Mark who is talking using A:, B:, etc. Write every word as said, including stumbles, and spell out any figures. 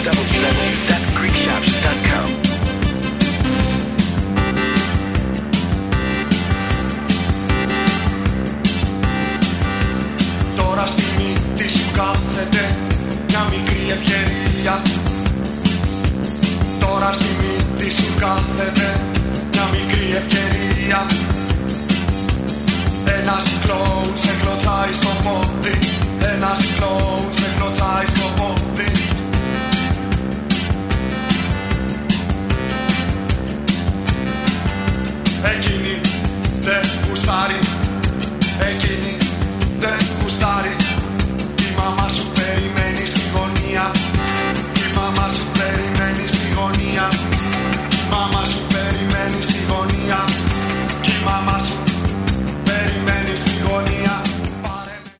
A: double-u double-u double-u dot greek shops dot com.
B: Τώρα στη μύτη σου κάθεται μια μικρή ευκαιρία. Τώρα στη μύτη σου κάθεται